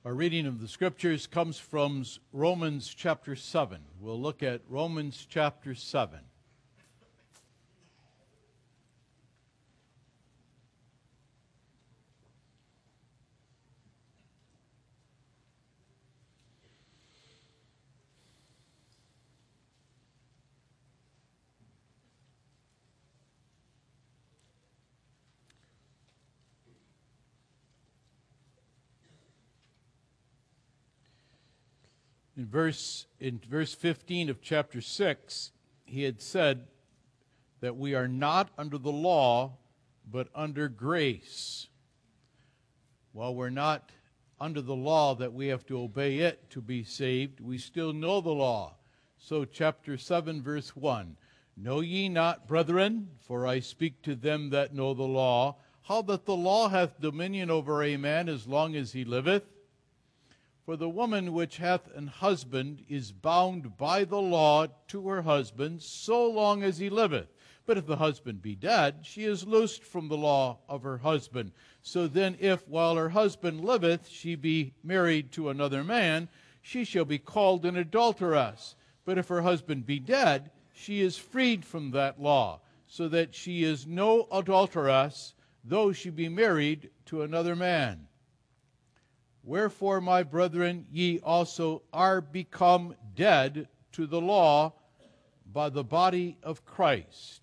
Our reading of the Scriptures comes from Romans chapter 7. We'll look at Romans chapter 7. In verse 15 of chapter 6, he had said that we are not under the law, but under grace. While we're not under the law that we have to obey it to be saved, we still know the law. So chapter 7, verse 1, Know ye not, brethren, for I speak to them that know the law, how that the law hath dominion over a man as long as he liveth? For the woman which hath an husband is bound by the law to her husband so long as he liveth. But if the husband be dead, she is loosed from the law of her husband. So then if while her husband liveth she be married to another man, she shall be called an adulteress. But if her husband be dead, she is freed from that law, so that she is no adulteress, though she be married to another man. Wherefore, my brethren, ye also are become dead to the law by the body of Christ,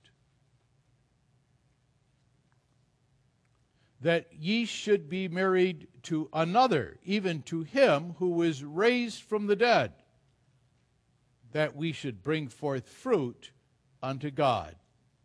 that ye should be married to another, even to him who was raised from the dead, that we should bring forth fruit unto God.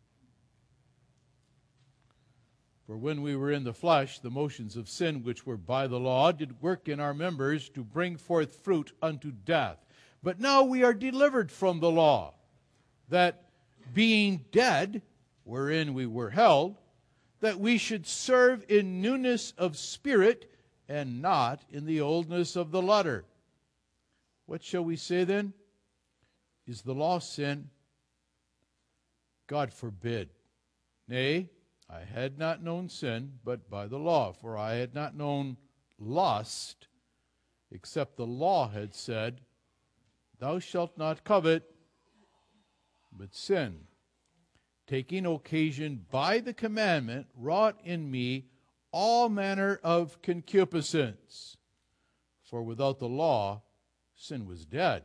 For when we were in the flesh, the motions of sin which were by the law did work in our members to bring forth fruit unto death. But now we are delivered from the law, that being dead, wherein we were held, that we should serve in newness of spirit, and not in the oldness of the letter. What shall we say then? Is the law sin? God forbid. Nay, I had not known sin, but by the law, for I had not known lust, except the law had said, Thou shalt not covet. But sin, taking occasion by the commandment, wrought in me all manner of concupiscence. For without the law, sin was dead.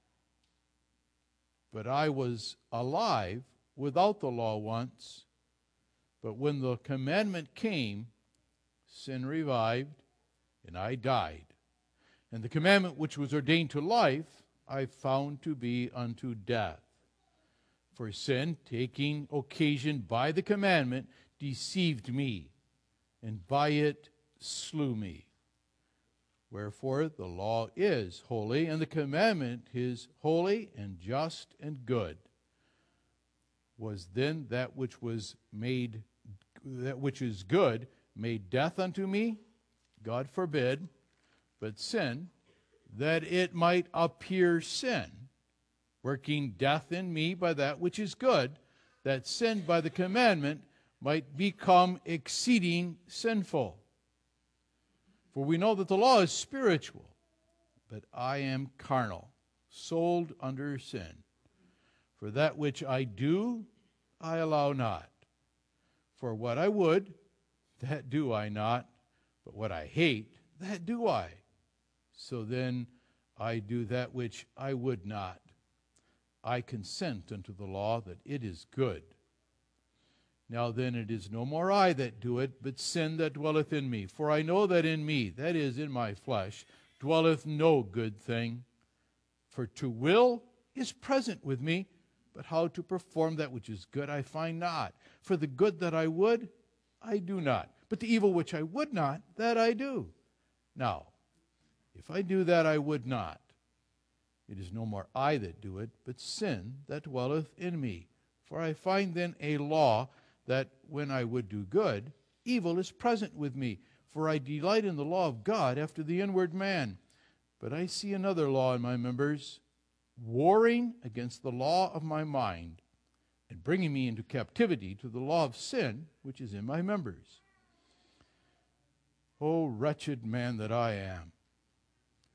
But I was alive without the law once. But when the commandment came, sin revived, and I died. And the commandment which was ordained to life, I found to be unto death. For sin, taking occasion by the commandment, deceived me, and by it slew me. Wherefore the law is holy, and the commandment is holy and just and good. Was then that which is good made death unto me? God forbid. But sin, that it might appear sin, working death in me by that which is good, that sin by the commandment might become exceeding sinful. For we know that the law is spiritual, but I am carnal, sold under sin. For that which I do, I allow not. For what I would, that do I not, but what I hate, that do I. So then I do that which I would not. I consent unto the law that it is good. Now then it is no more I that do it, but sin that dwelleth in me. For I know that in me, that is, in my flesh, dwelleth no good thing. For to will is present with me, but how to perform that which is good I find not. For the good that I would, I do not. But the evil which I would not, that I do. Now, if I do that I would not, it is no more I that do it, but sin that dwelleth in me. For I find then a law that when I would do good, evil is present with me. For I delight in the law of God after the inward man. But I see another law in my members, warring against the law of my mind, and bringing me into captivity to the law of sin, which is in my members. O wretched man that I am,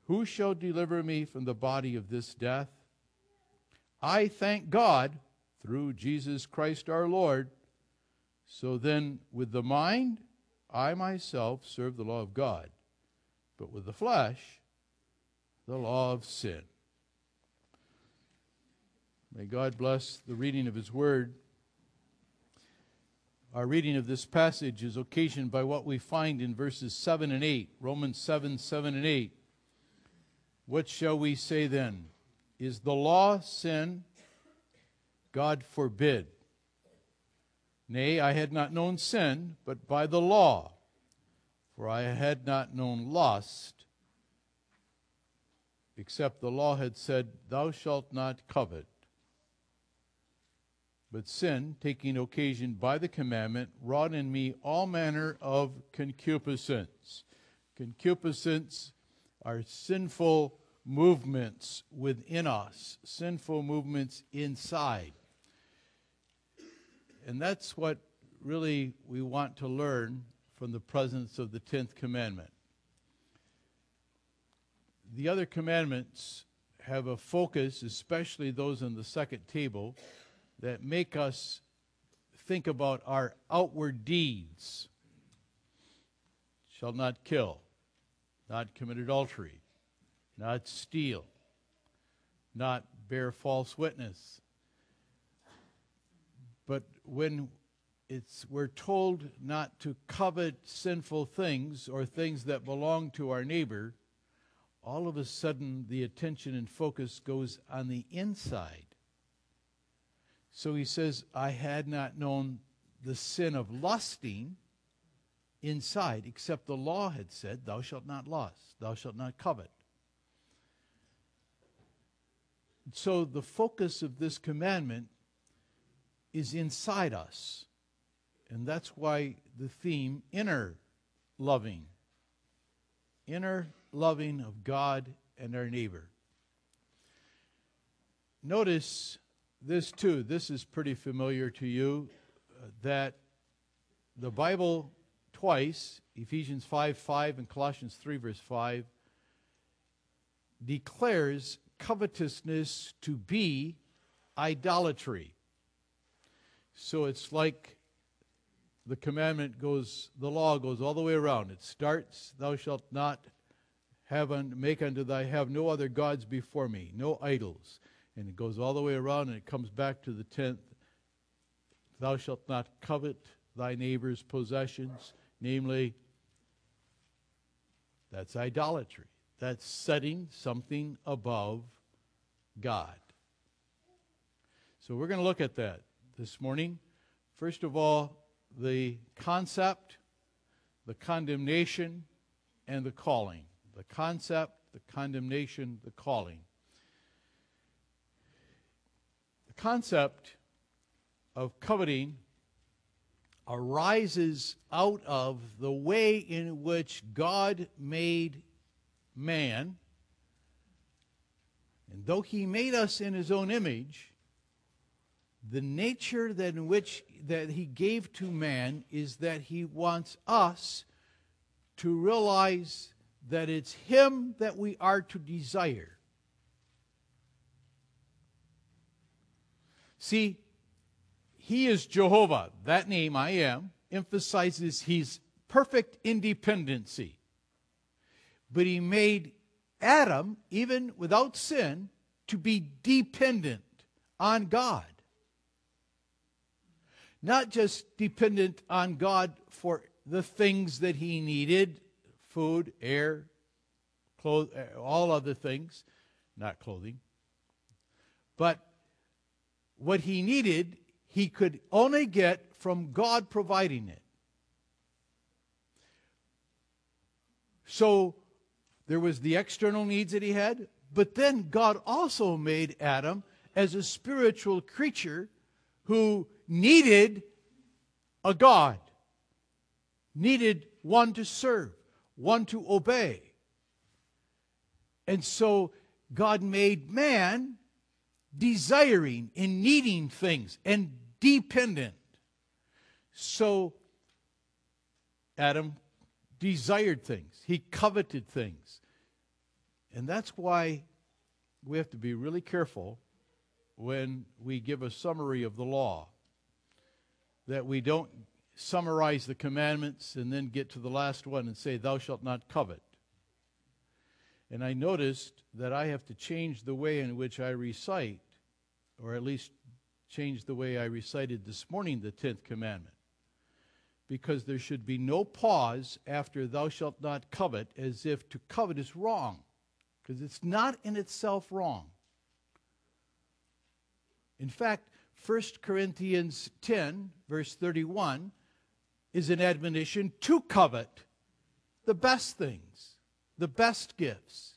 Who shall deliver me from the body of this death? I thank God through Jesus Christ our Lord. So then, with the mind, I myself serve the law of God, but with the flesh, the law of sin. May God bless the reading of His Word. Our reading of this passage is occasioned by what we find in verses 7 and 8, Romans 7, 7 and 8. What shall we say then? Is the law sin? God forbid. Nay, I had not known sin, but by the law. For I had not known lust, except the law had said, Thou shalt not covet. But sin, taking occasion by the commandment, wrought in me all manner of concupiscence. Concupiscence are sinful movements within us, sinful movements inside. And that's what really we want to learn from the presence of the 10th commandment. The other commandments have a focus, especially those in the second table, that make us think about our outward deeds. Shall not kill, not commit adultery, not steal, not bear false witness. But when we're told not to covet sinful things or things that belong to our neighbor, all of a sudden the attention and focus goes on the inside. So he says, I had not known the sin of lusting inside, except the law had said, Thou shalt not lust, thou shalt not covet. So the focus of this commandment is inside us. And that's why the theme, inner loving of God and our neighbor. Notice this too, this is pretty familiar to you, that the Bible twice, Ephesians 5:5 and Colossians 3 verse 5, declares covetousness to be idolatry. So it's like the commandment goes, the law goes all the way around. It starts, Thou shalt not have no other gods before me, no idols. And it goes all the way around and it comes back to the 10th. Thou shalt not covet thy neighbor's possessions. Namely, that's idolatry. That's setting something above God. So we're going to look at that this morning. First of all, the concept, the condemnation, and the calling. The concept, the condemnation, the calling. The concept of coveting arises out of the way in which God made man. And though He made us in His own image, the nature that He gave to man is that He wants us to realize that it's Him that we are to desire. See, He is Jehovah. That name, I Am, emphasizes His perfect independency. But He made Adam, even without sin, to be dependent on God. Not just dependent on God for the things that he needed, food, air, all other things, not clothing. But what he needed, he could only get from God providing it. So there was the external needs that he had, but then God also made Adam as a spiritual creature who needed a God, needed one to serve, one to obey. And so God made man desiring and needing things and dependent. So Adam desired things. He coveted things. And that's why we have to be really careful when we give a summary of the law, that we don't summarize the commandments and then get to the last one and say, thou shalt not covet. And I noticed that I have to change the way in which I recite, or at least change the way I recited this morning the 10th commandment. Because there should be no pause after thou shalt not covet, as if to covet is wrong. Because it's not in itself wrong. In fact, 1 Corinthians 10, verse 31, is an admonition to covet the best things, the best gifts.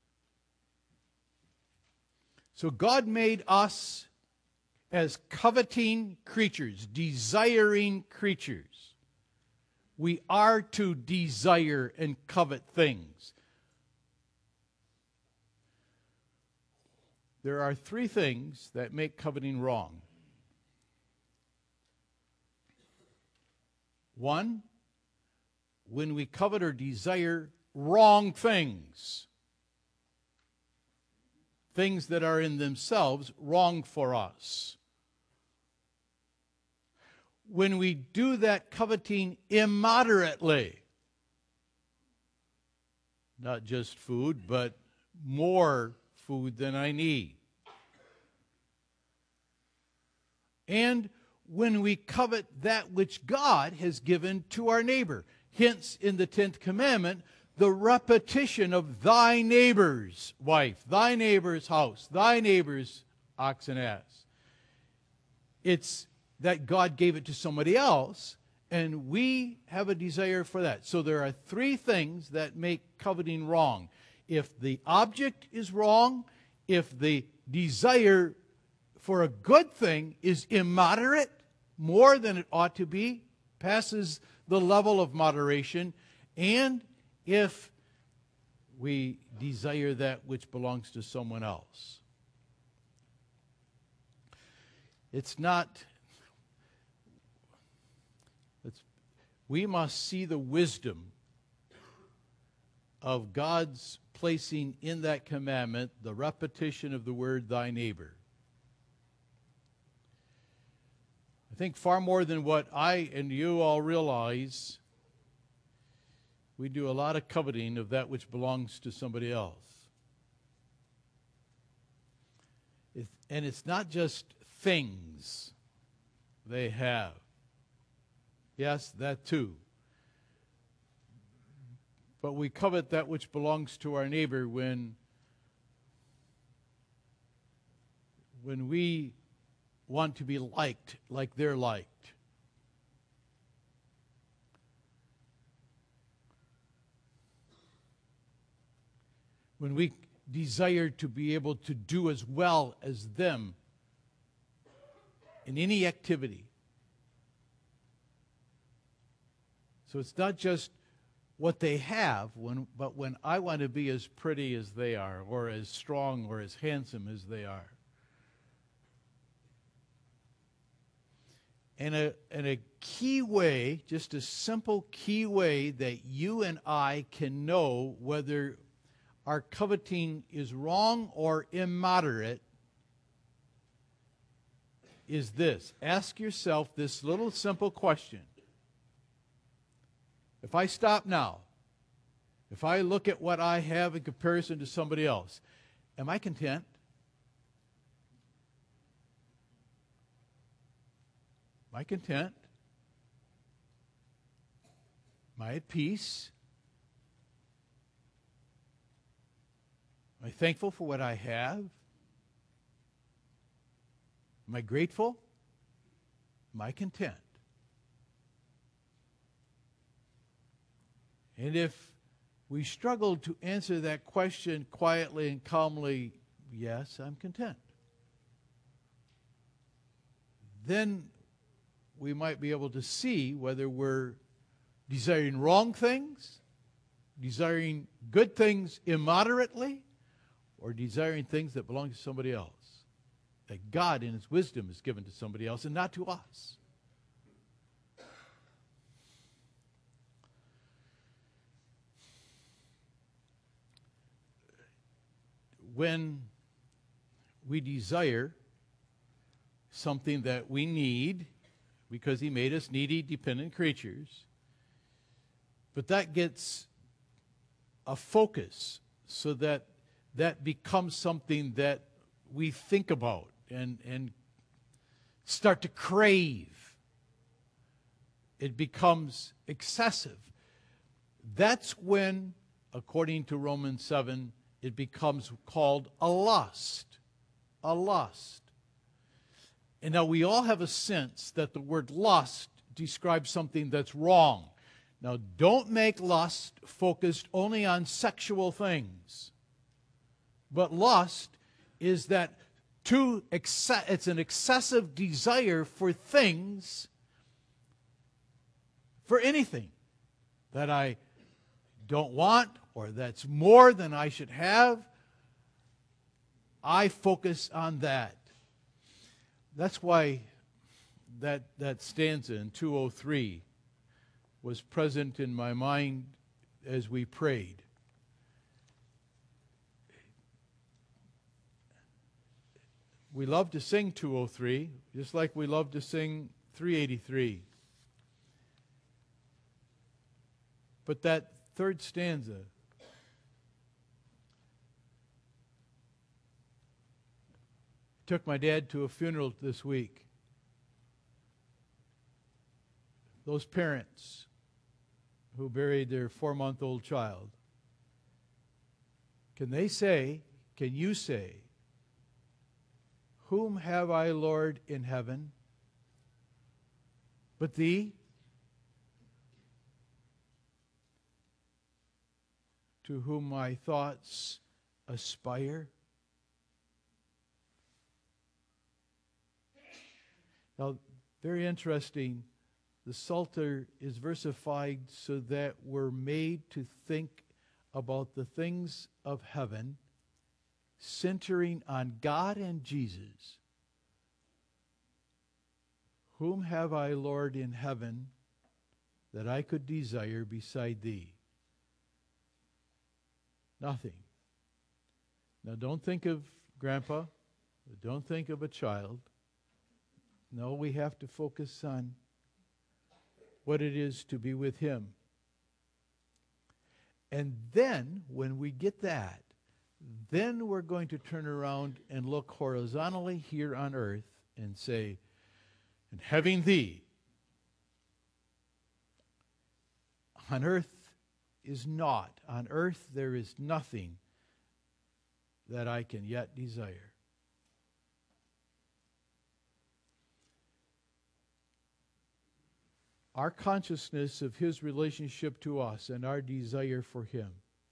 So God made us as coveting creatures, desiring creatures. We are to desire and covet things. There are three things that make coveting wrong. One, when we covet or desire wrong things. Things that are in themselves wrong for us. When we do that coveting immoderately, not just food, but more food than I need. And when we covet that which God has given to our neighbor. Hence, in the 10th commandment, the repetition of thy neighbor's wife, thy neighbor's house, thy neighbor's ox and ass. It's that God gave it to somebody else, and we have a desire for that. So there are three things that make coveting wrong. If the object is wrong, if the desire for a good thing is immoderate, more than it ought to be, passes the level of moderation, and if we desire that which belongs to someone else. We must see the wisdom of God's placing in that commandment the repetition of the word thy neighbor. I think far more than what I and you all realize, we do a lot of coveting of that which belongs to somebody else. And it's not just things they have. Yes, that too. But we covet that which belongs to our neighbor when we want to be liked like they're liked. When we desire to be able to do as well as them in any activity. So it's not just what they have, but when I want to be as pretty as they are, or as strong or as handsome as they are. And a key way, just a simple key way that you and I can know whether our coveting is wrong or immoderate is this. Ask yourself this little simple question. If I stop now, if I look at what I have in comparison to somebody else, am I content? Am I content? Am I at peace? Am I thankful for what I have? Am I grateful? Am I content? And if we struggle to answer that question quietly and calmly, yes, I'm content, then we might be able to see whether we're desiring wrong things, desiring good things immoderately, or desiring things that belong to somebody else, that God in His wisdom has given to somebody else and not to us. when we desire something that we need, because He made us needy, dependent creatures, but that gets a focus so that that becomes something that we think about and start to crave. It becomes excessive. That's when, according to Romans 7, it becomes called a lust. A lust. And now we all have a sense that the word lust describes something that's wrong. Now, don't make lust focused only on sexual things. But lust is that it's an excessive desire for things, for anything that I don't want or that's more than I should have. I focus on that. That's why that stanza in 203 was present in my mind as we prayed. We love to sing 203, just like we love to sing 383. But that third stanza, took my dad to a funeral this week. Those parents who buried their 4-month-old child, can you say, whom have I, Lord, in heaven but Thee? To whom my thoughts aspire? Now, very interesting, the Psalter is versified so that we're made to think about the things of heaven, centering on God and Jesus. Whom have I, Lord, in heaven that I could desire beside Thee? Nothing. Now, don't think of Grandpa. Don't think of a child. No, we have to focus on what it is to be with Him. And then, when we get that, then we're going to turn around and look horizontally here on earth and say, and having Thee on earth is naught. On earth there is nothing that I can yet desire. Our consciousness of His relationship to us and our desire for Him,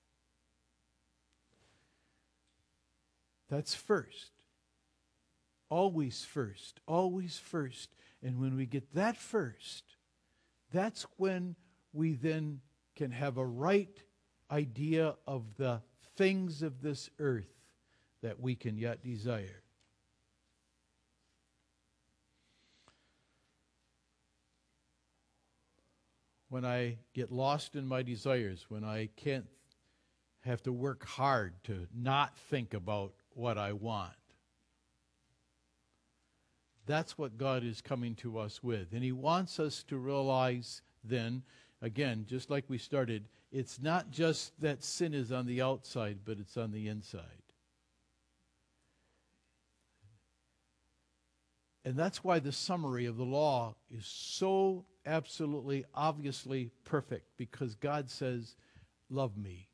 that's first. Always first. Always first. And when we get that first, that's when we then can have a right idea of the things of this earth that we can yet desire. When I get lost in my desires, when I can't have to work hard to not think about what I want, that's what God is coming to us with. And He wants us to realize then, again, just like we started, it's not just that sin is on the outside, but it's on the inside. And that's why the summary of the law is so absolutely, obviously perfect, because God says, love me.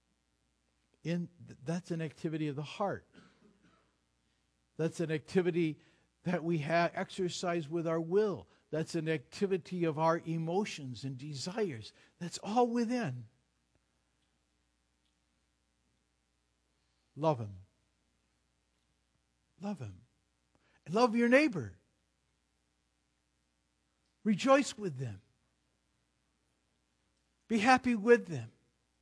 That's an activity of the heart. That's an activity that we exercise with our will. That's an activity of our emotions and desires. That's all within. Love Him. Love Him. And love your neighbor. Rejoice with them. Be happy with them.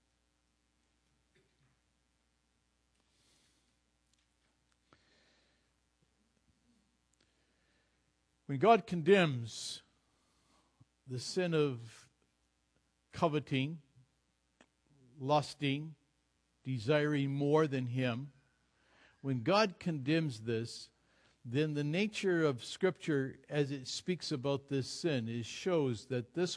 When God condemns the sin of coveting, lusting, desiring more than Him, when God condemns this, then the nature of Scripture as it speaks about this sin shows that this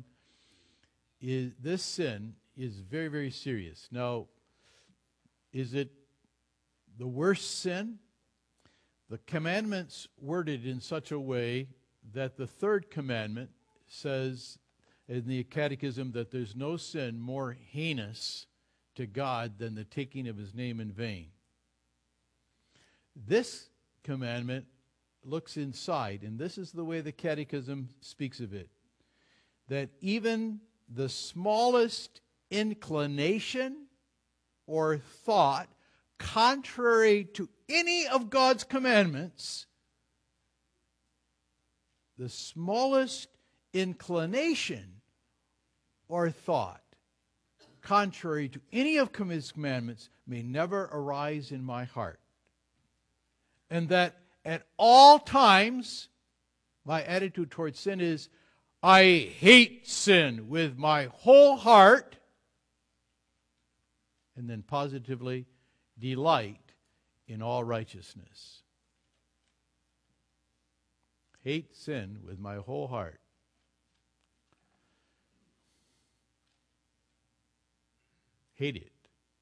sin is very, very serious. Now, is it the worst sin? The commandment's worded in such a way that the third commandment says in the Catechism that there's no sin more heinous to God than the taking of his name in vain. This commandment looks inside, and this is the way the Catechism speaks of it, that even the smallest inclination or thought contrary to any of God's commandments, the smallest inclination or thought contrary to any of his commandments may never arise in my heart. And that at all times, my attitude towards sin is, I hate sin with my whole heart, and then positively delight in all righteousness. Hate sin with my whole heart. Hate it.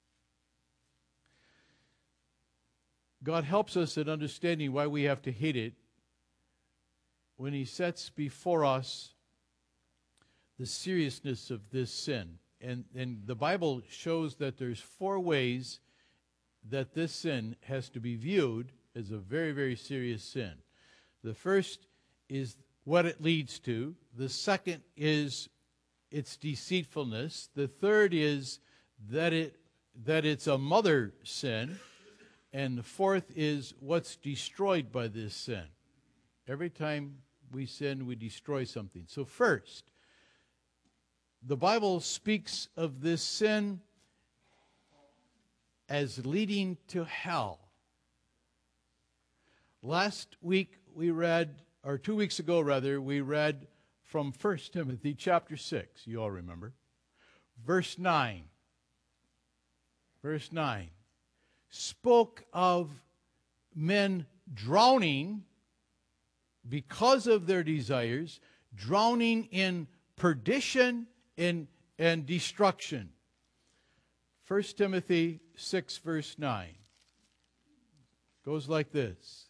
God helps us in understanding why we have to hate it when he sets before us the seriousness of this sin. And the Bible shows that there's 4 ways that this sin has to be viewed as a very, very serious sin. The first is what it leads to. The second is its deceitfulness. The third is that it's a mother sin. And the fourth is what's destroyed by this sin. Every time we sin, we destroy something. So first, the Bible speaks of this sin as leading to hell. Last week we read, or 2 weeks ago rather, we read from 1 Timothy chapter 6. You all remember. Verse 9. Verse 9 spoke of men drowning because of their desires, drowning in perdition and destruction. 1 Timothy 6 verse 9 goes like this.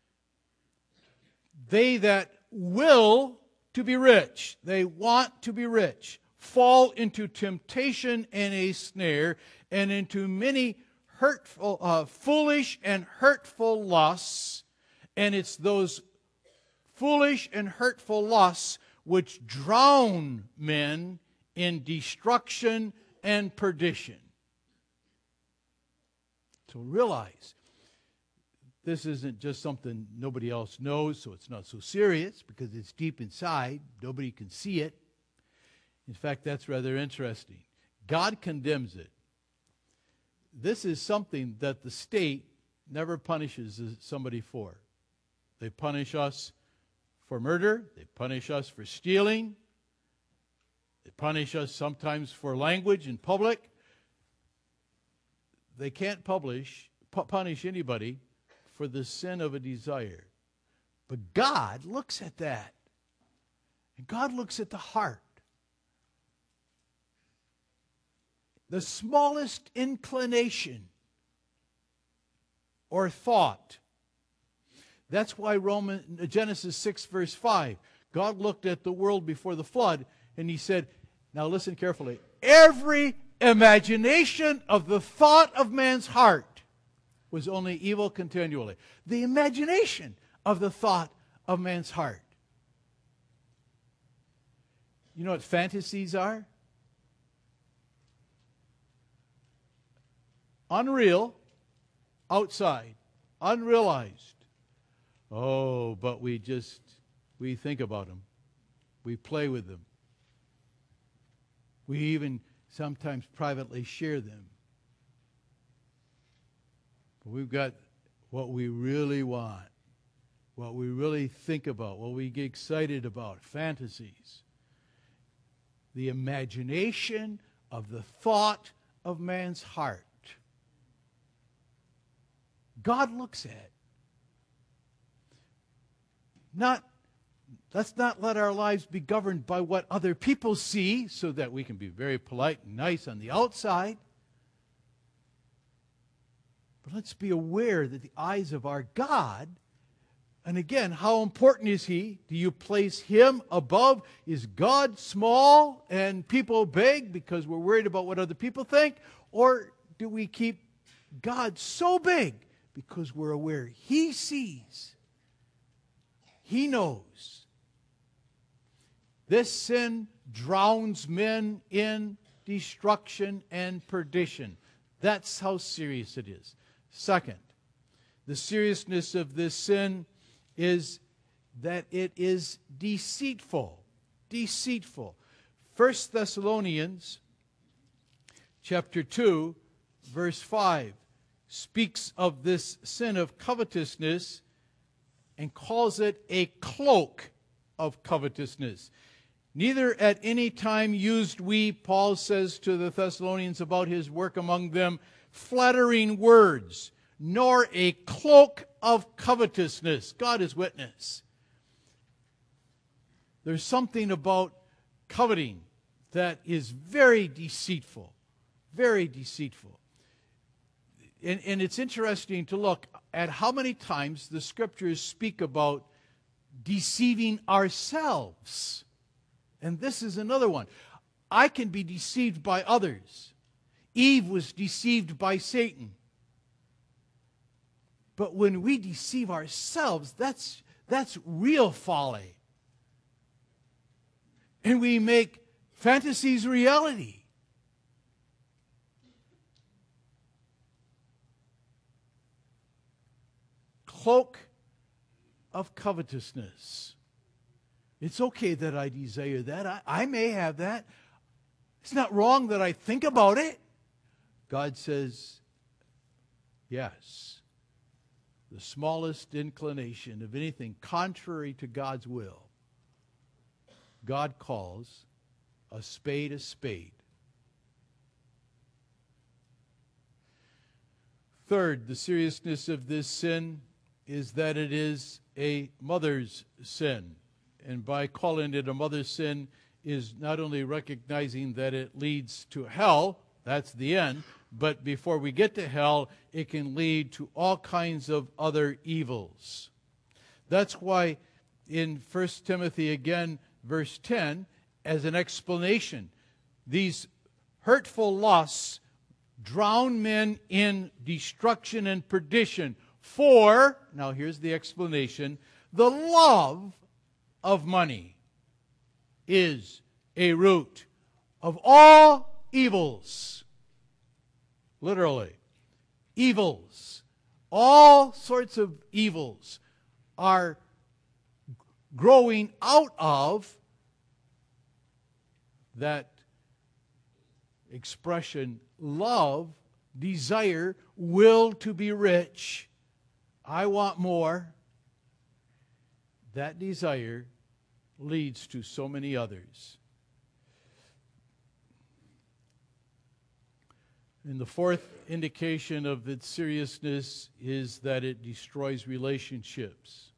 They that will to be rich, they want to be rich, fall into temptation and a snare, and into many hurtful, foolish and hurtful lusts. And it's those foolish and hurtful lusts which drown men in destruction and perdition. So realize, this isn't just something nobody else knows, so it's not so serious, because it's deep inside. Nobody can see it. In fact, that's rather interesting. God condemns it. This is something that the state never punishes somebody for. They punish us for murder. They punish us for stealing. They punish us sometimes for language in public. They can't punish anybody for the sin of a desire. But God looks at that. And God looks at the heart. The smallest inclination or thought. That's why Genesis 6 verse 5, God looked at the world before the flood and he said, now listen carefully, every imagination of the thought of man's heart was only evil continually. The imagination of the thought of man's heart. You know what fantasies are? Unreal, outside, unrealized. Oh, but we think about them. We play with them. We even sometimes privately share them. But we've got what we really want, what we really think about, what we get excited about, fantasies. The imagination of the thought of man's heart. God looks at. Let's not let our lives be governed by what other people see so that we can be very polite and nice on the outside. But let's be aware that the eyes of our God, and again, how important is He? Do you place Him above? Is God small and people big because we're worried about what other people think? Or do we keep God so big because we're aware He sees, He knows? This sin drowns men in destruction and perdition. That's how serious it is. Second, the seriousness of this sin is that it is deceitful. Deceitful. 1 Thessalonians chapter 2, verse 5 speaks of this sin of covetousness and calls it a cloak of covetousness. Neither at any time used we, Paul says to the Thessalonians about his work among them, flattering words, nor a cloak of covetousness. God is witness. There's something about coveting that is very deceitful. Very deceitful. And it's interesting to look at how many times the Scriptures speak about deceiving ourselves. And this is another one. I can be deceived by others. Eve was deceived by Satan. But when we deceive ourselves, that's real folly. And we make fantasies reality. Cloak of covetousness. It's okay that I desire that. I may have that. It's not wrong that I think about it. God says, yes. The smallest inclination of anything contrary to God's will, God calls a spade a spade. Third, the seriousness of this sin is that it is a mother's sin. And by calling it a mother's sin is not only recognizing that it leads to hell, that's the end, but before we get to hell, it can lead to all kinds of other evils. That's why in 1 Timothy again, verse 10, as an explanation, these hurtful lusts drown men in destruction and perdition. For, now here's the explanation, the love of money is a root of all evils. Literally. Evils. All sorts of evils are growing out of that expression, love, desire, will to be rich. I want more. That desire leads to so many others. And the fourth indication of its seriousness is that it destroys relationships.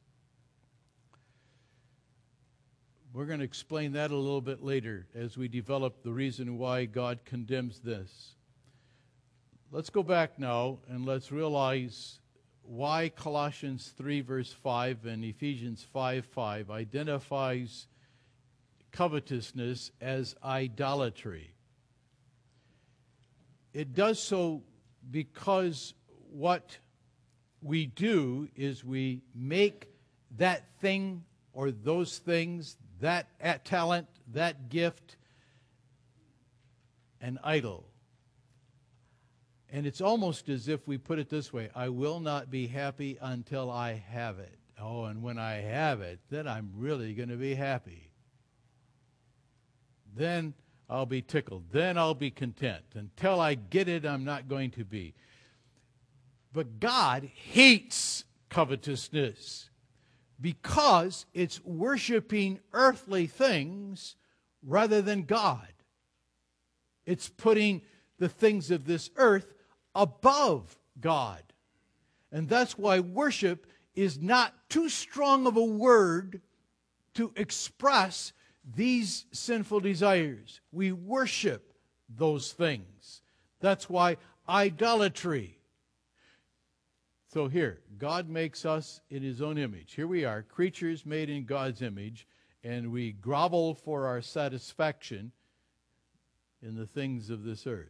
We're going to explain that a little bit later as we develop the reason why God condemns this. Let's go back now and let's realize why Colossians 3 verse 5 and Ephesians 5:5 identifies covetousness as idolatry. It does so because what we do is we make that thing or those things, that talent, that gift, an idol. And it's almost as if we put it this way, I will not be happy until I have it. Oh, and when I have it, then I'm really going to be happy. Then I'll be tickled. Then I'll be content. Until I get it, I'm not going to be. But God hates covetousness because it's worshiping earthly things rather than God. It's putting the things of this earth above God. And that's why worship is not too strong of a word to express these sinful desires. We worship those things. That's why idolatry. So here, God makes us in His own image. Here we are, creatures made in God's image, and we grovel for our satisfaction in the things of this earth.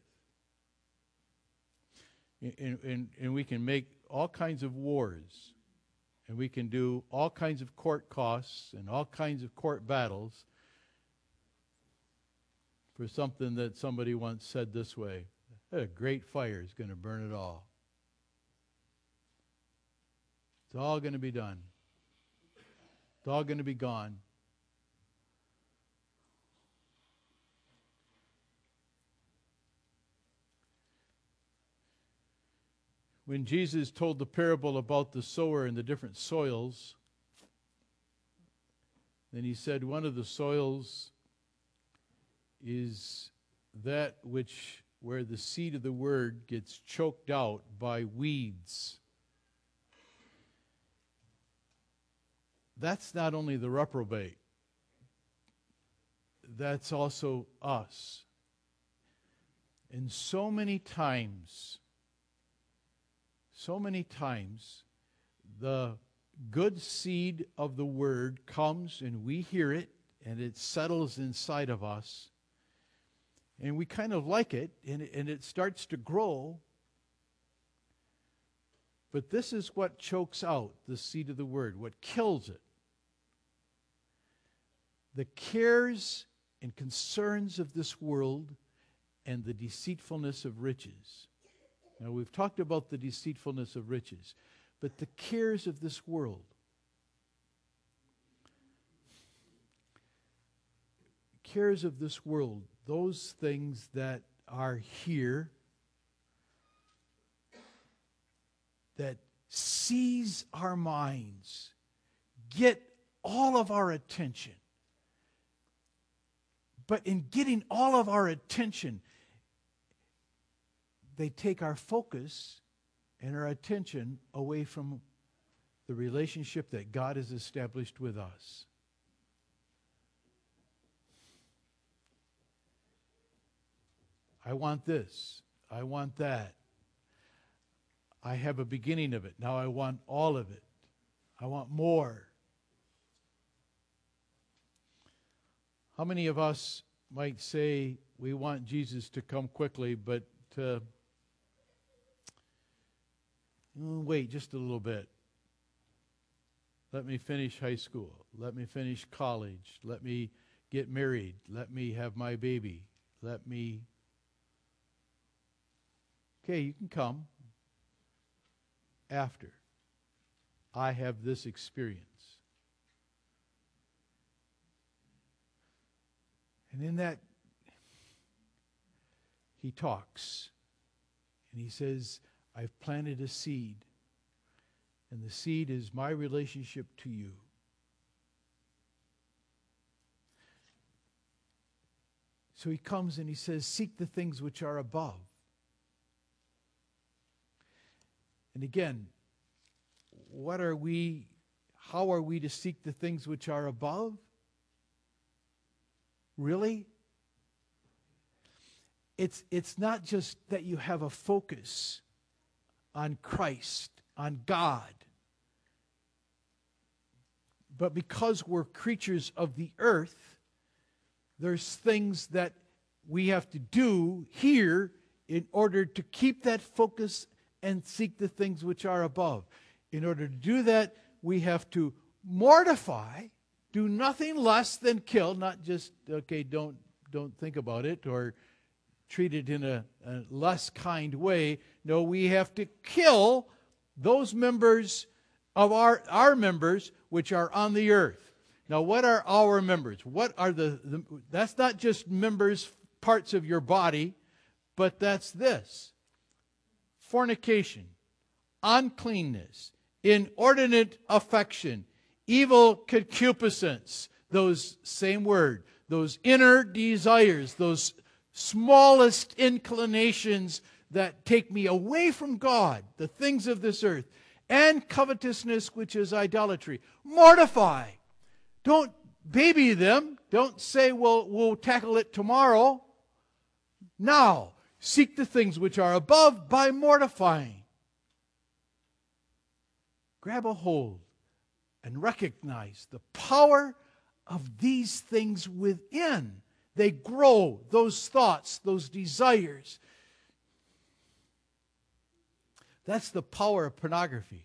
And we can make all kinds of wars, and we can do all kinds of court costs and all kinds of court battles for something that somebody once said this way: a great fire is going to burn it all. It's all going to be done. It's all going to be gone. When Jesus told the parable about the sower and the different soils, then He said one of the soils is that where the seed of the word gets choked out by weeds. That's not only the reprobate, that's also us. And so many times, the good seed of the word comes and we hear it and it settles inside of us. And we kind of like it and it starts to grow. But this is what chokes out the seed of the word, what kills it. The cares and concerns of this world and the deceitfulness of riches. Now, we've talked about the deceitfulness of riches, but the cares of this world. Cares of this world, those things that are here, that seize our minds, get all of our attention. But in getting all of our attention, they take our focus and our attention away from the relationship that God has established with us. I want this. I want that. I have a beginning of it. Now I want all of it. I want more. How many of us might say we want Jesus to come quickly, but wait just a little bit. Let me finish high school. Let me finish college. Let me get married. Let me have my baby. Let me... Okay, you can come after I have this experience. And in that, He talks. And He says, I've planted a seed. And the seed is my relationship to you. So He comes and He says, seek the things which are above. And again, how are we to seek the things which are above? Really? It's not just that you have a focus on Christ, on God. But because we're creatures of the earth, there's things that we have to do here in order to keep that focus and seek the things which are above. In order to do that, we have to mortify, do nothing less than kill, not just, okay, don't think about it or treat it in a less kind way. No, we have to kill those members of our members which are on the earth. Now, what are our members? What are that's not just members, parts of your body, but that's this: fornication, uncleanness, inordinate affection, evil concupiscence, those same word, those inner desires, those smallest inclinations that take me away from God, the things of this earth. and covetousness, which is idolatry. Mortify. Don't baby them. Don't say, well, we'll tackle it tomorrow. Now, seek the things which are above by mortifying. Grab a hold and recognize the power of these things within. They grow, those thoughts, those desires. That's the power of pornography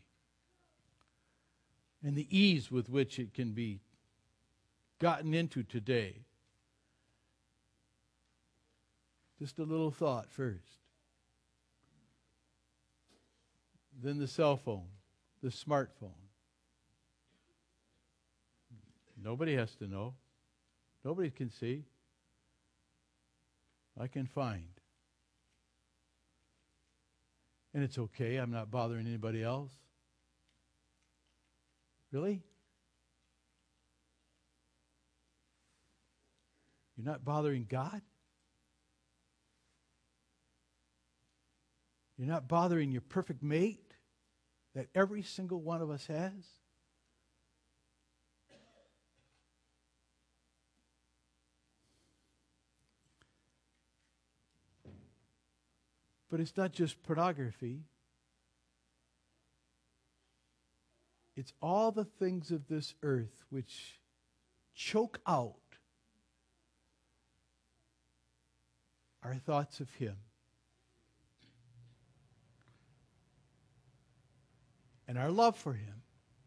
and the ease with which it can be gotten into today. Just a little thought first. Then the cell phone, the smartphone. Nobody has to know. Nobody can see. I can find. And it's okay. I'm not bothering anybody else. Really? You're not bothering God? You're not bothering your perfect mate that every single one of us has? But it's not just pornography. It's all the things of this earth which choke out our thoughts of Him. And our love for Him.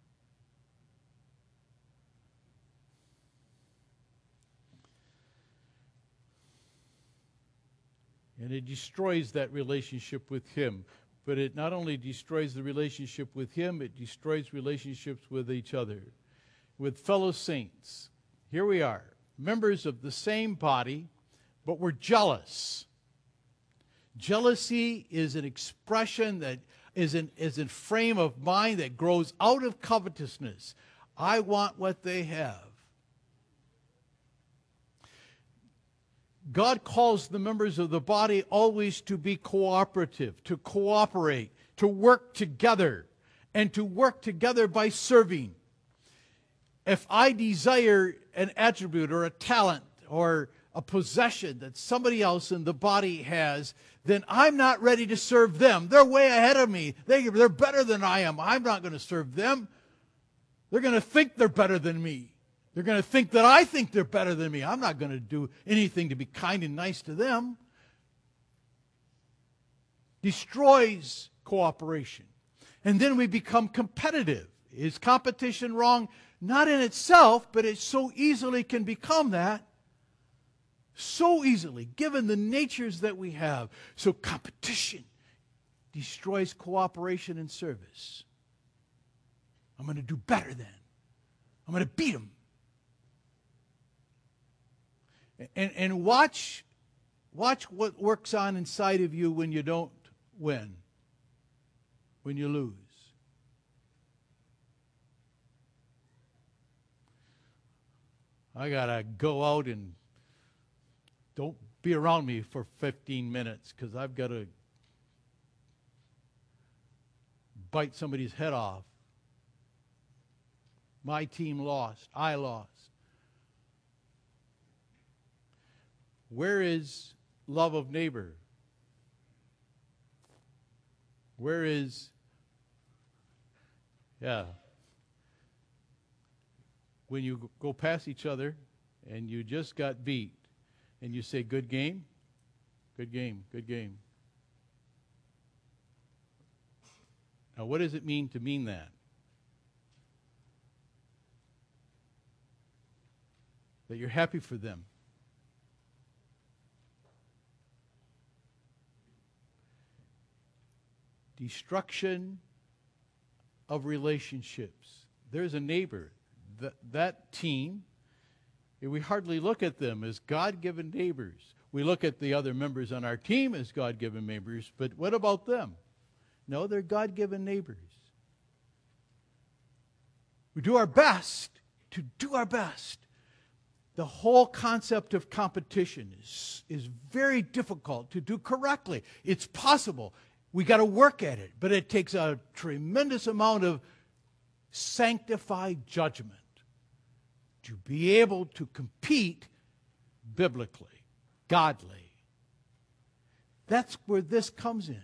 And it destroys that relationship with Him. But it not only destroys the relationship with Him, it destroys relationships with each other, with fellow saints. Here we are, members of the same body, but we're jealous. Jealousy is an expression that is a frame of mind that grows out of covetousness. I want what they have. God calls the members of the body always to be cooperative, to cooperate, to work together, and to work together by serving. If I desire an attribute or a talent or a possession that somebody else in the body has, then I'm not ready to serve them. They're way ahead of me. They're better than I am. I'm not going to serve them. They're going to think they're better than me. They're going to think that I think they're better than me. I'm not going to do anything to be kind and nice to them. Destroys cooperation. And then we become competitive. Is competition wrong? Not in itself, but it so easily can become that. So easily, given the natures that we have. So competition destroys cooperation and service. I'm going to do better then. I'm going to beat them. And watch what works on inside of you when you don't win, when you lose. I got to go out and don't be around me for 15 minutes because I've got to bite somebody's head off. My team lost. I lost. Where is love of neighbor? Where is, when you go past each other and you just got beat and you say, good game, good game, good game. Now, what does it mean to mean that? That you're happy for them. Destruction of relationships. There's a neighbor. That team, we hardly look at them as God-given neighbors. We look at the other members on our team as God-given neighbors, but what about them? No, they're God-given neighbors. We do our best to do our best. The whole concept of competition is very difficult to do correctly. It's possible. We got to work at it, but it takes a tremendous amount of sanctified judgment to be able to compete biblically, godly. That's where this comes in.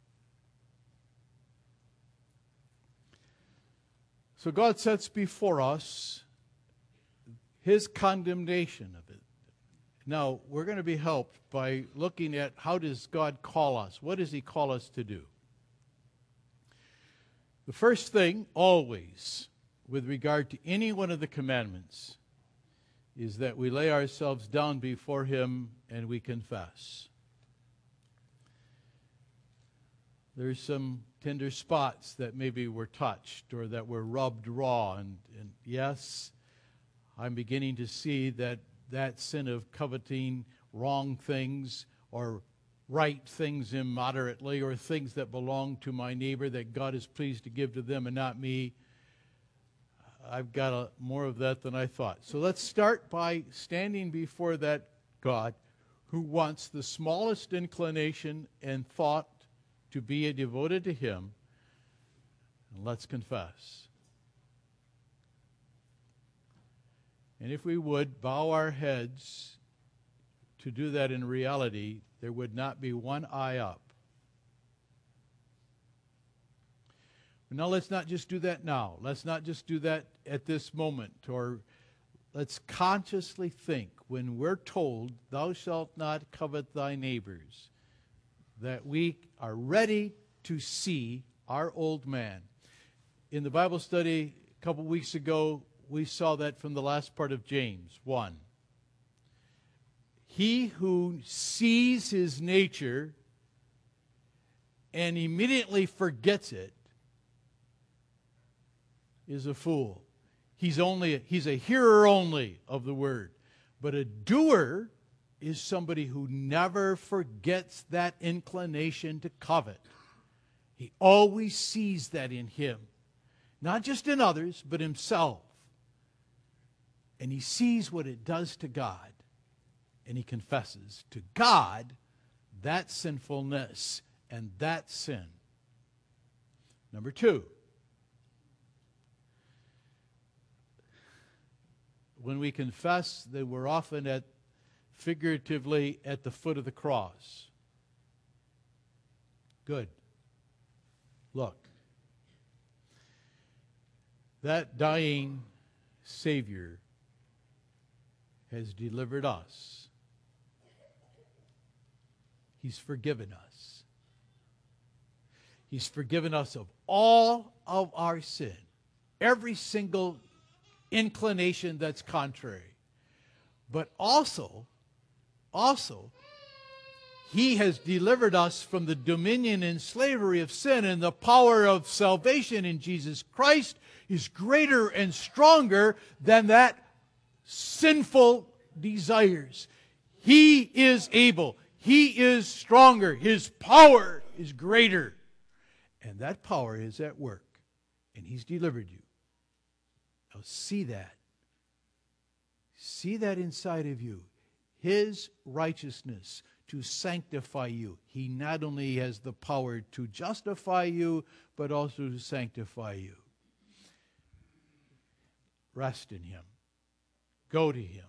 So God sets before us His condemnation of it. Now, we're going to be helped by looking at how does God call us? What does He call us to do? The first thing, always, with regard to any one of the commandments, is that we lay ourselves down before Him and we confess. There's some tender spots that maybe were touched or that were rubbed raw. And yes, I'm beginning to see that sin of coveting wrong things or right things immoderately or things that belong to my neighbor that God is pleased to give to them and not me. I've got more of that than I thought. So let's start by standing before that God who wants the smallest inclination and thought to be devoted to Him. And let's confess. And if we would bow our heads to do that in reality, there would not be one eye up. Now let's not just do that now. Let's not just do that at this moment. Or let's consciously think when we're told, thou shalt not covet thy neighbors, that we are ready to see our old man. In the Bible study a couple weeks ago, we saw that from the last part of James 1. He who sees his nature and immediately forgets it is a fool. He's a hearer only of the word. But a doer is somebody who never forgets that inclination to covet. He always sees that in him. Not just in others, but himself. And he sees what it does to God. And he confesses to God that sinfulness and that sin. Number 2. When we confess that we're often figuratively at the foot of the cross. Good. Look. That dying Savior has delivered us. He's forgiven us. He's forgiven us of all of our sin. Every single inclination that's contrary. But also, He has delivered us from the dominion and slavery of sin, and the power of salvation in Jesus Christ is greater and stronger than that sinful desires. He is able. He is stronger. His power is greater. And that power is at work. And He's delivered you. Now see that. See that inside of you. His righteousness to sanctify you. He not only has the power to justify you, but also to sanctify you. Rest in Him. Go to Him.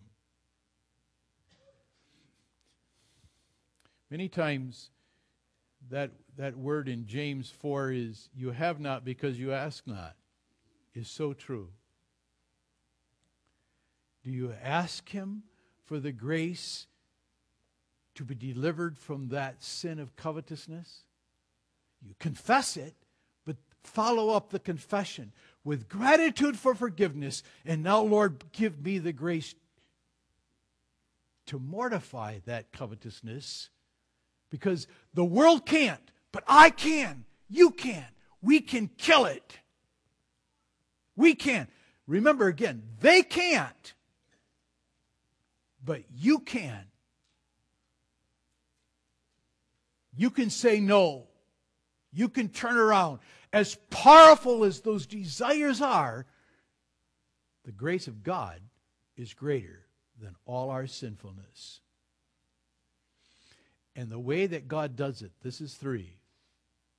Many times that word in James 4 is, you have not because you ask not, is so true. Do you ask Him for the grace to be delivered from that sin of covetousness? You confess it, but follow up the confession with gratitude for forgiveness. And now, Lord, give me the grace to mortify that covetousness, because the world can't, but I can. You can. We can kill it. We can. Remember again, they can't, but you can. You can say no. You can turn around. As powerful as those desires are, the grace of God is greater than all our sinfulness. And the way that God does it, this is 3.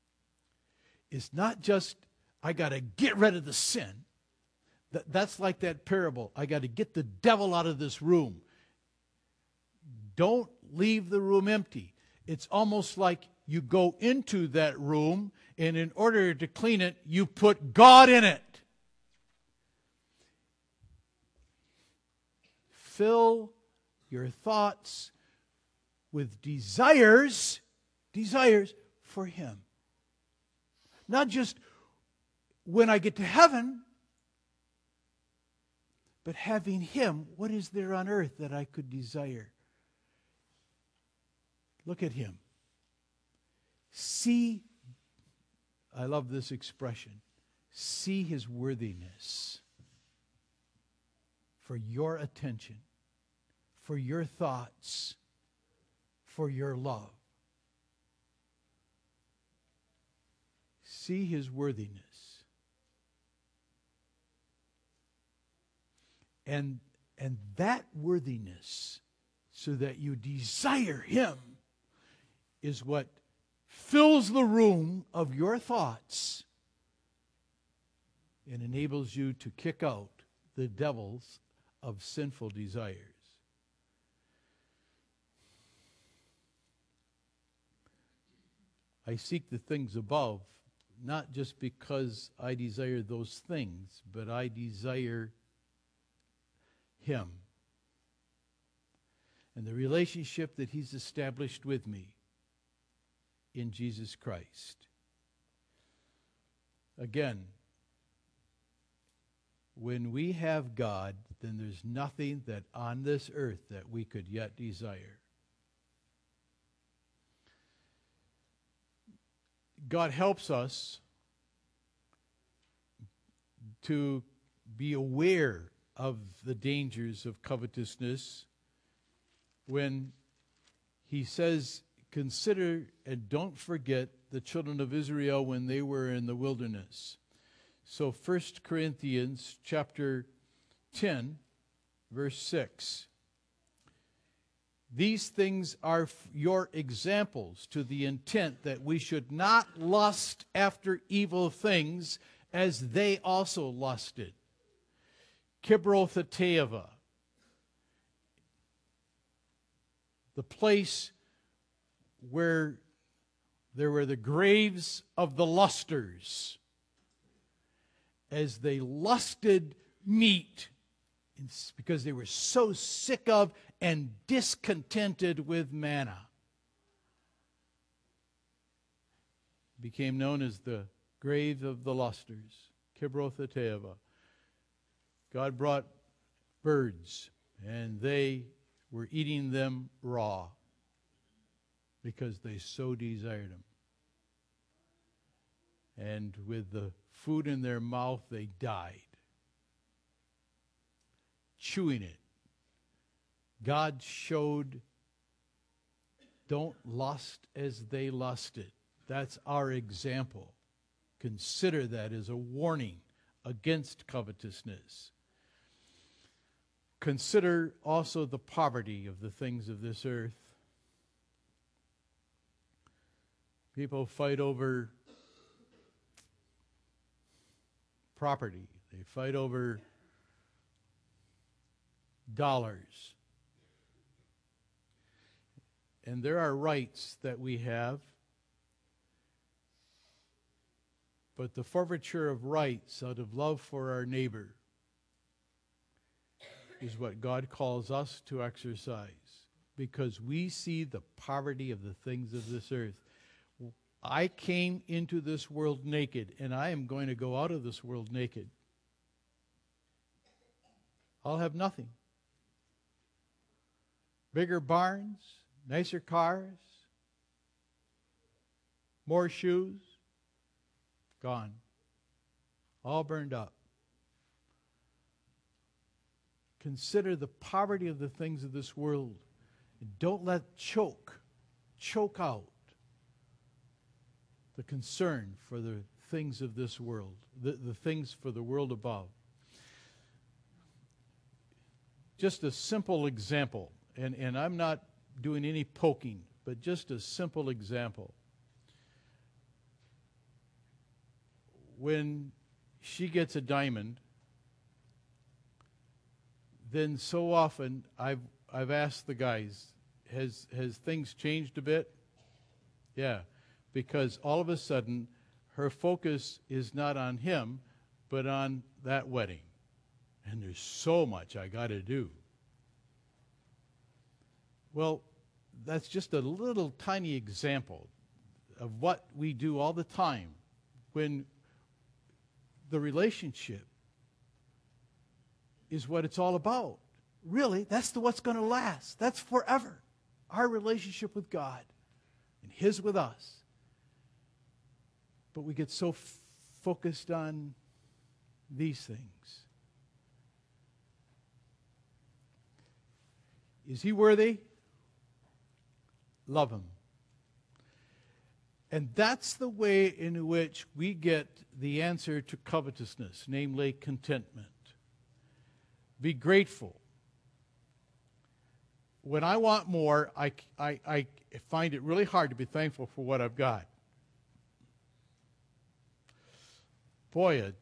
It's not just, I got to get rid of the sin. That's like that parable. I got to get the devil out of this room. Don't leave the room empty. It's almost like you go into that room, and in order to clean it, you put God in it. Fill your thoughts with desires for Him. Not just when I get to heaven, but having Him. What is there on earth that I could desire? Look at Him. See, I love this expression, see His worthiness for your attention, for your thoughts, for your love. See His worthiness. And that worthiness, so that you desire Him, is what fills the room of your thoughts and enables you to kick out the devils of sinful desires. I seek the things above, not just because I desire those things, but I desire Him and the relationship that He's established with me in Jesus Christ. Again, when we have God, then there's nothing that on this earth that we could yet desire. God helps us to be aware of the dangers of covetousness when He says, consider and don't forget the children of Israel when they were in the wilderness. So 1 Corinthians chapter 10, verse 6. These things are your examples, to the intent that we should not lust after evil things as they also lusted. Kibroth-hattaavah, the place where there were the graves of the lusters, as they lusted meat, because they were so sick of and discontented with manna. Became known as the grave of the lusters, Kibroth-hattaavah. God brought birds, and they were eating them raw because they so desired them. And with the food in their mouth, they died, chewing it. God showed, don't lust as they lusted. That's our example. Consider that as a warning against covetousness. Consider also the poverty of the things of this earth. People fight over property. They fight over dollars. And there are rights that we have, but the forfeiture of rights out of love for our neighbor is what God calls us to exercise, because we see the poverty of the things of this earth. I came into this world naked, and I am going to go out of this world naked. I'll have nothing. Bigger barns, nicer cars, more shoes, gone. All burned up. Consider the poverty of the things of this world. Don't let choke out the concern for the things of this world, the things for the world above. Just a simple example, and I'm not doing any poking, but just a simple example. when she gets a diamond, then so often I've asked the guys, has things changed a bit? Yeah, because all of a sudden her focus is not on him, but on that wedding. And there's so much I got to do. Well, that's just a little tiny example of what we do all the time when the relationship is what it's all about. Really, that's what's going to last. That's forever. Our relationship with God and His with us. But we get so focused on these things. Is He worthy? Love Him. And that's the way in which we get the answer to covetousness, namely contentment. Be grateful. When I want more, I find it really hard to be thankful for what I've got. Boy, a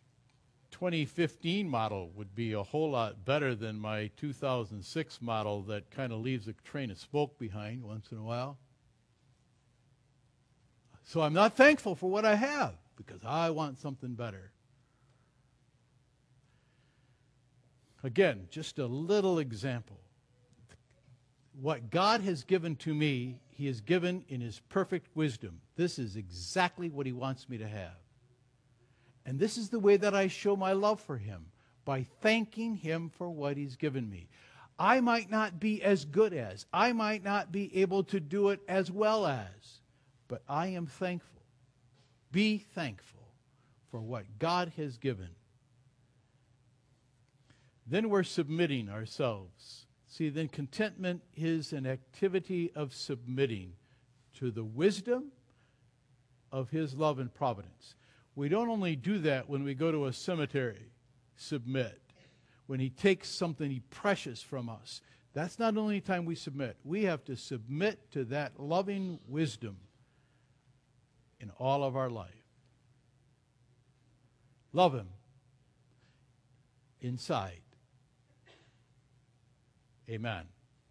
2015 model would be a whole lot better than my 2006 model that kind of leaves a train of smoke behind once in a while. So I'm not thankful for what I have because I want something better. Again, just a little example. What God has given to me, He has given in His perfect wisdom. This is exactly what He wants me to have. And this is the way that I show my love for Him, by thanking Him for what He's given me. I might not be as good as, I might not be able to do it as well as, but I am thankful. Be thankful for what God has given. Then we're submitting ourselves. See, then contentment is an activity of submitting to the wisdom of His love and providence. We don't only do that when we go to a cemetery, submit. When He takes something precious from us. That's not the only time we submit. We have to submit to that loving wisdom in all of our life. Love Him inside. Amen.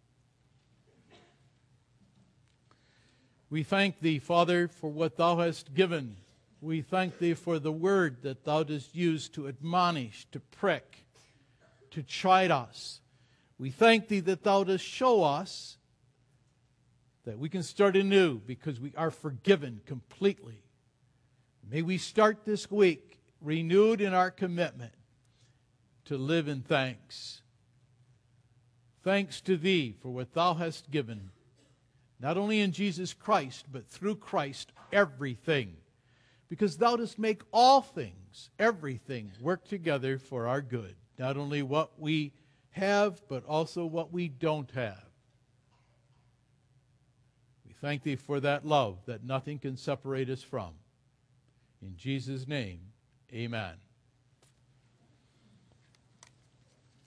We thank Thee, Father, for what Thou hast given. We thank Thee for the word that Thou dost use to admonish, to prick, to chide us. We thank Thee that Thou dost show us that we can start anew because we are forgiven completely. May we start this week renewed in our commitment to live in thanks. Thanks to Thee for what Thou hast given, not only in Jesus Christ, but through Christ, everything. Because Thou dost make all things, everything, work together for our good. Not only what we have, but also what we don't have. We thank Thee for that love that nothing can separate us from. In Jesus' name, amen.